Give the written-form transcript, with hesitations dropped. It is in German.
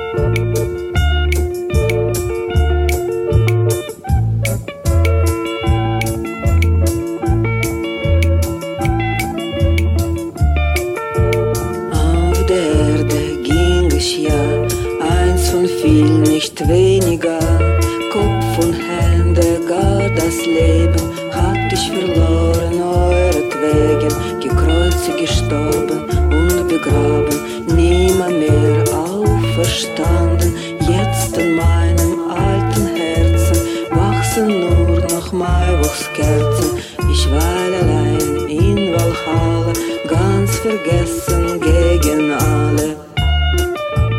Nicht weniger, Kopf und Hände, gar das Leben hat dich verloren, euretwegen, gekreuzigt, gestorben und begraben, niemand mehr auferstanden, jetzt in meinem alten Herzen wachsen nur noch Maiwuchskerzen, ich weile allein in Walhalla, ganz vergessen gegen alle.